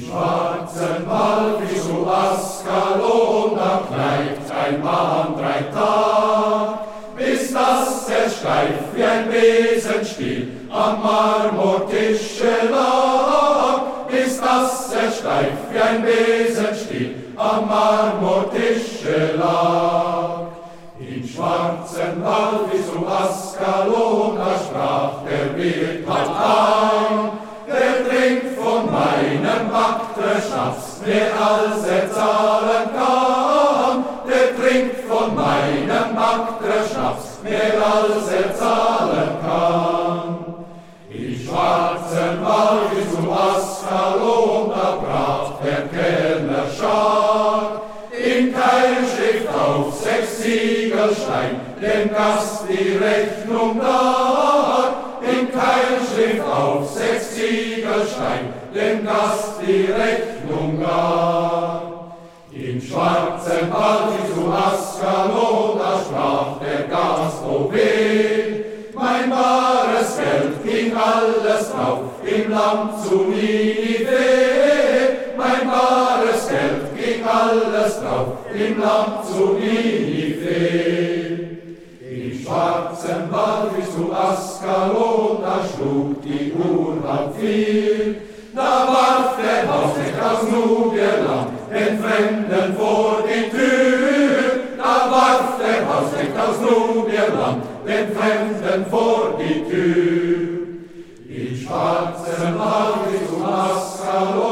schwarzen Wald wie zu Ascalona bleibt ein Mann 3 Tag, bis das er steif wie ein Besenstiel am Marmortische lag, bis das er steif wie ein Besenstiel am Marmortische lag. Im schwarzen Wald wie zu Ascalona sprach der Wildwald ein, der trinkt von meinem Baktre-Schnaps mehr als er zahlen kann. Der trinkt von meinem Baktre-Schnaps mehr als er zahlen kann. Im schwarzen Wald wie zu Ascalona brach der Kellner stark, in Keilschrift auf 6 Ziegelstein dem Gast die Rechnung dar. In Keilschrift auf 6 Ziegelstein dem Gast die Rechnung dar. Im schwarzen Wald wie zu Ascalona sprach der Gast, o weh, mein bares Geld ging alles drauf im Land zu Ninive. Mein bares Geld ging alles drauf im Land zu Ninive. Im schwarzen Wald wie zu Ascalona schlug die Uhr 3:30. Da warf der Hausknecht aus Nubierland den Fremden vor die Tür. Da warf der Hausknecht aus Nubierland den Fremden vor die Tür. Im schwarzen Wald wie zu Ascalona